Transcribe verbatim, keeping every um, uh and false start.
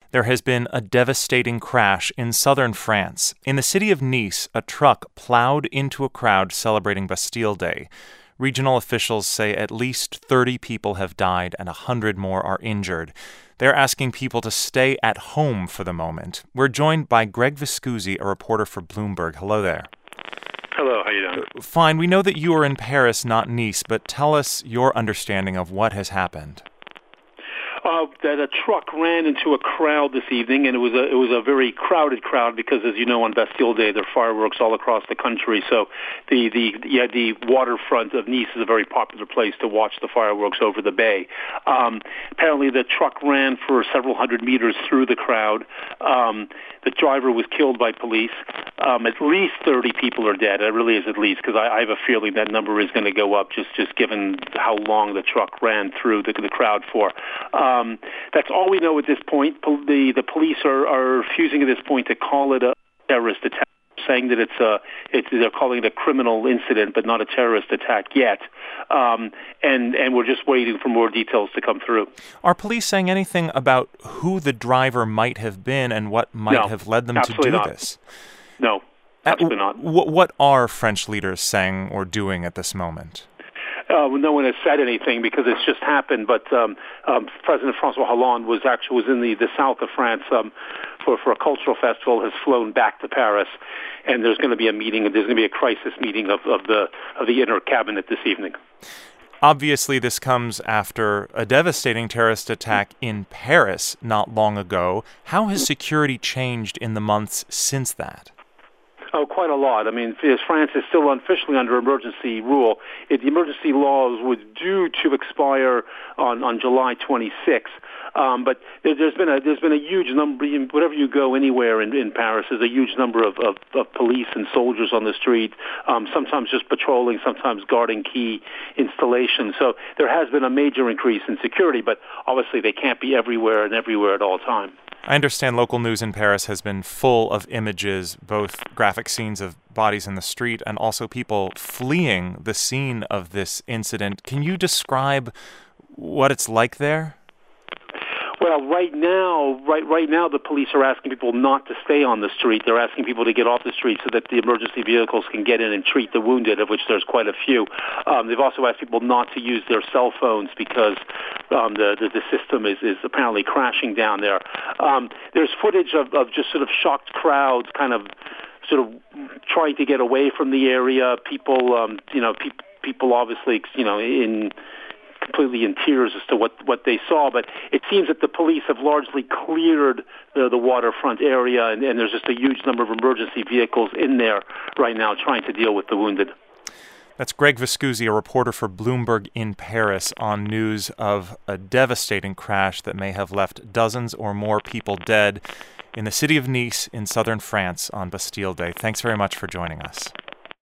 There has been a devastating crash in southern France. In the city of Nice, a truck plowed into a crowd celebrating Bastille Day. Regional officials say at least thirty people have died and one hundred more are injured. They're asking people to stay at home for the moment. We're joined by Greg Viscusi, a reporter for Bloomberg. Hello there. Hello, how you doing? Fine. We know that you are in Paris, not Nice, but tell us your understanding of what has happened. Uh, that a truck ran into a crowd this evening, and it was a it was a very crowded crowd because, as you know, on Bastille Day there are fireworks all across the country. So the the yeah, the waterfront of Nice is a very popular place to watch the fireworks over the bay. Um, apparently, the truck ran for several hundred meters through the crowd. Um, the driver was killed by police. Um, at least thirty people are dead. It really is at least, because I, I have a feeling that number is going to go up just just given how long the truck ran through the, the crowd for. Um, that's all we know at this point. Pol- the the police are, are refusing at this point to call it a terrorist attack, saying that it's a it's they're calling it a criminal incident, but not a terrorist attack yet. Um, and and we're just waiting for more details to come through. Are police saying anything about who the driver might have been and what might no, have led them to do not. this? No, absolutely uh, not. W- what are French leaders saying or doing at this moment? Uh, no one has said anything because it's just happened. But um, um, President François Hollande was actually was in the, the south of France um, for for a cultural festival. Has flown back to Paris, and there's going to be a meeting. There's going to be a crisis meeting of, of the of the inner cabinet this evening. Obviously, this comes after a devastating terrorist attack in Paris not long ago. How has security changed in the months since that? Oh, quite a lot. I mean, France is still officially under emergency rule. It, the emergency laws were due to expire on, on July twenty-sixth. Um, but there, there's been a there's been a huge number. Whenever you go anywhere in, in Paris, there's a huge number of, of, of police and soldiers on the street. Um, sometimes just patrolling, sometimes guarding key installations. So there has been a major increase in security. But obviously, they can't be everywhere and everywhere at all times. I understand local news in Paris has been full of images, both graphic scenes of bodies in the street and also people fleeing the scene of this incident. Can you describe what it's like there? Well, right now, right right now, the police are asking people not to stay on the street. They're asking people to get off the street so that the emergency vehicles can get in and treat the wounded, of which there's quite a few. Um, they've also asked people not to use their cell phones because um, the, the the system is, is apparently crashing down there. Um, there's footage of, of just sort of shocked crowds, kind of sort of trying to get away from the area. People, um, you know, pe- people obviously, you know, in completely in tears as to what, what they saw, but it seems that the police have largely cleared the, the waterfront area, and, and there's just a huge number of emergency vehicles in there right now trying to deal with the wounded. That's Greg Viscusi, a reporter for Bloomberg in Paris, on news of a devastating crash that may have left dozens or more people dead in the city of Nice in southern France on Bastille Day. Thanks very much for joining us.